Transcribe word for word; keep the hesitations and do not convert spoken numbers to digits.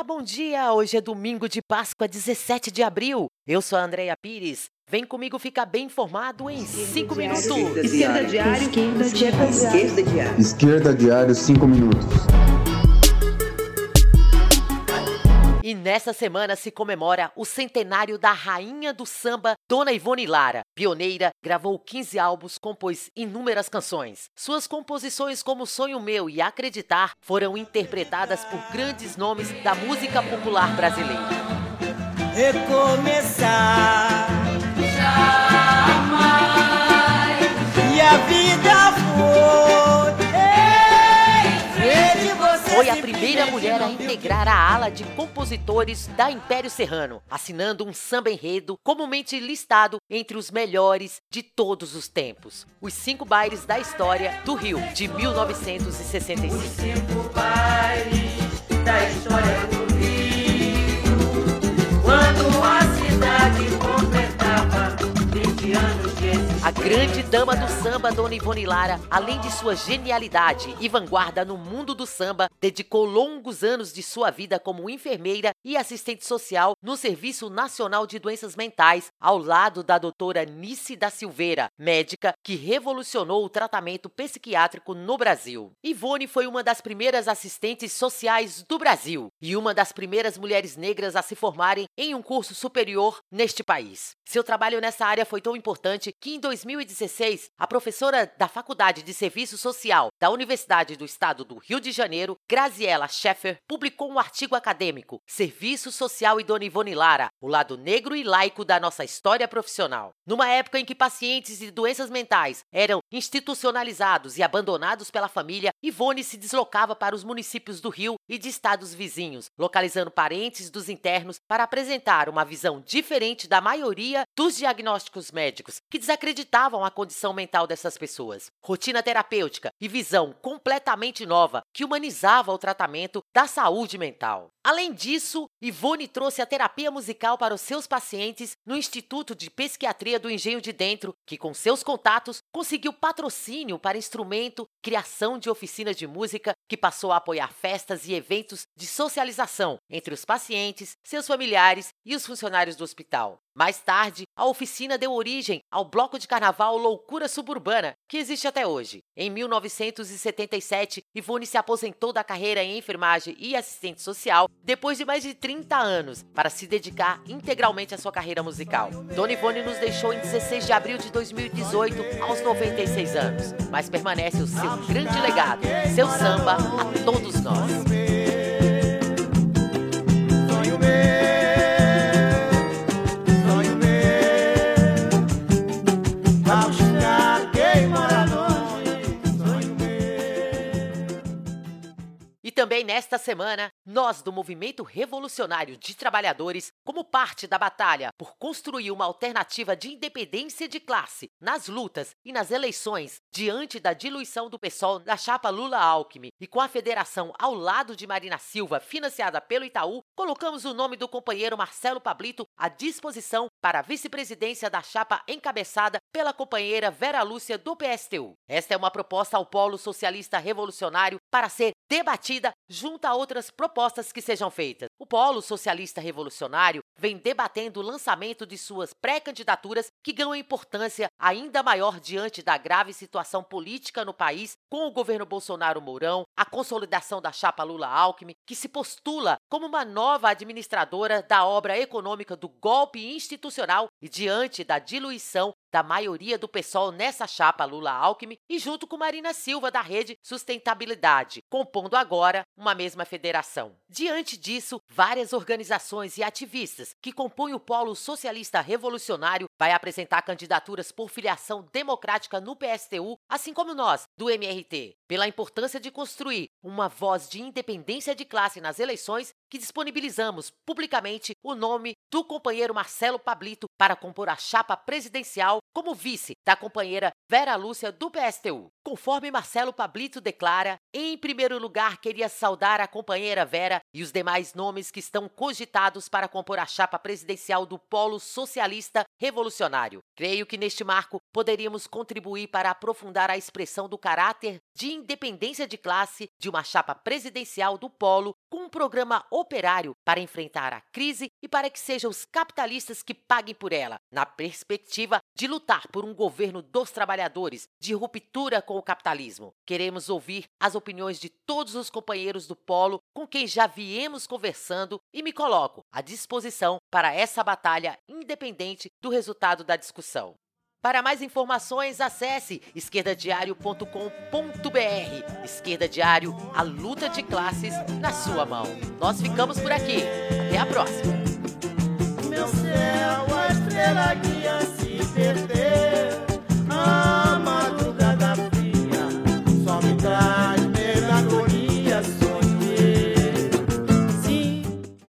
Olá, bom dia! Hoje é domingo de Páscoa, dezessete de abril. Eu sou a Andreia Pires. Vem comigo ficar bem informado em cinco minutos. Esquerda Diário. Esquerda Diário. Esquerda Diário. Esquerda Diário, cinco minutos. E nessa semana se comemora o centenário da rainha do samba, Dona Ivone Lara. Pioneira, gravou quinze álbuns, compôs inúmeras canções. Suas composições como Sonho Meu e Acreditar foram interpretadas por grandes nomes da música popular brasileira. Recomeçar jamais e a vida for em frente, você Foi a primeira mulher a integrar a ala de compositores da Império Serrano, assinando um samba-enredo comumente listado entre os melhores de todos os tempos. Os cinco bailes da história do Rio, de mil novecentos e sessenta e cinco. Os cinco bailes da história do Rio, quando a cidade completava vinte anos de existência. A grande dama do samba, Dona Ivone Lara, além de sua genialidade e vanguarda no mundo do samba, dedicou longos anos de sua vida como enfermeira e assistente social no Serviço Nacional de Doenças Mentais, ao lado da doutora Nice da Silveira, médica que revolucionou o tratamento psiquiátrico no Brasil. Ivone foi uma das primeiras assistentes sociais do Brasil e uma das primeiras mulheres negras a se formarem em um curso superior neste país. Seu trabalho nessa área foi tão importante que, em dois mil e dezesseis, a professora da Faculdade de Serviço Social da Universidade do Estado do Rio de Janeiro, Graziela Scheffer, publicou um artigo acadêmico, Serviço Social e Dona Ivone Lara, o lado negro e laico da nossa história profissional. Numa época em que pacientes de doenças mentais eram institucionalizados e abandonados pela família, Ivone se deslocava para os municípios do Rio e de estados vizinhos, localizando parentes dos internos para apresentar uma visão diferente da maioria dos diagnósticos médicos, que desacreditavam a condição mental dessas pessoas. Rotina terapêutica e visão completamente nova que humanizava o tratamento da saúde mental. Além disso, Ivone trouxe a terapia musical para os seus pacientes no Instituto de Psiquiatria do Engenho de Dentro, que com seus contatos conseguiu patrocínio para instrumento, criação de oficinas de música, que passou a apoiar festas e eventos de socialização entre os pacientes, seus familiares e os funcionários do hospital. Mais tarde, a oficina deu origem ao bloco de carnaval Loucura Suburbana, que existe até hoje. Em mil novecentos e setenta e sete, Ivone se aposentou da carreira em enfermagem e assistente social depois de mais de trinta anos, para se dedicar integralmente à sua carreira musical. Dona Ivone nos deixou em dezesseis de abril de dois mil e dezoito, aos noventa e seis anos, mas permanece o seu grande legado, seu samba a todos nós. Sonho meu. E também nesta semana, nós do Movimento Revolucionário de Trabalhadores, como parte da batalha por construir uma alternativa de independência de classe nas lutas e nas eleições diante da diluição do PSOL da chapa Lula-Alckmin e com a federação ao lado de Marina Silva, financiada pelo Itaú, colocamos o nome do companheiro Marcelo Pablito à disposição para a vice-presidência da chapa encabeçada pela companheira Vera Lúcia do P S T U. Esta é uma proposta ao Polo Socialista Revolucionário para ser debatida junto a outras propostas que sejam feitas. O Polo Socialista Revolucionário vem debatendo o lançamento de suas pré-candidaturas que ganham importância ainda maior diante da grave situação política no país, com o governo Bolsonaro-Mourão, a consolidação da chapa Lula-Alckmin, que se postula como uma nova administradora da obra econômica do golpe institucional e diante da diluição da maioria do PSOL nessa chapa Lula-Alckmin e junto com Marina Silva da Rede Sustentabilidade, compondo agora uma mesma federação. Diante disso, várias organizações e ativistas que compõem o Polo Socialista Revolucionário vai apresentar candidaturas por filiação democrática no P S T U, assim como nós, do M R T, pela importância de construir uma voz de independência de classe nas eleições, que disponibilizamos publicamente o nome do companheiro Marcelo Pablito para compor a chapa presidencial como vice da companheira Vera Lúcia do P S T U. Conforme Marcelo Pablito declara, em primeiro lugar queria saudar a companheira Vera e os demais nomes que estão cogitados para compor a chapa presidencial do Polo Socialista Revolucionário. Creio que neste marco poderíamos contribuir para aprofundar a expressão do caráter de independência de classe de uma chapa presidencial do Polo com um programa operário para enfrentar a crise e para que sejam os capitalistas que paguem por ela, na perspectiva de lutar por um governo dos trabalhadores, de ruptura com o capitalismo. Queremos ouvir as opiniões de todos os companheiros do Polo com quem já viemos conversando e me coloco à disposição para essa batalha independente do resultado da discussão. Para mais informações, acesse esquerda diário ponto com ponto br. Esquerda Diário, a luta de classes na sua mão. Nós ficamos por aqui. Até a próxima. Meu céu, a estrela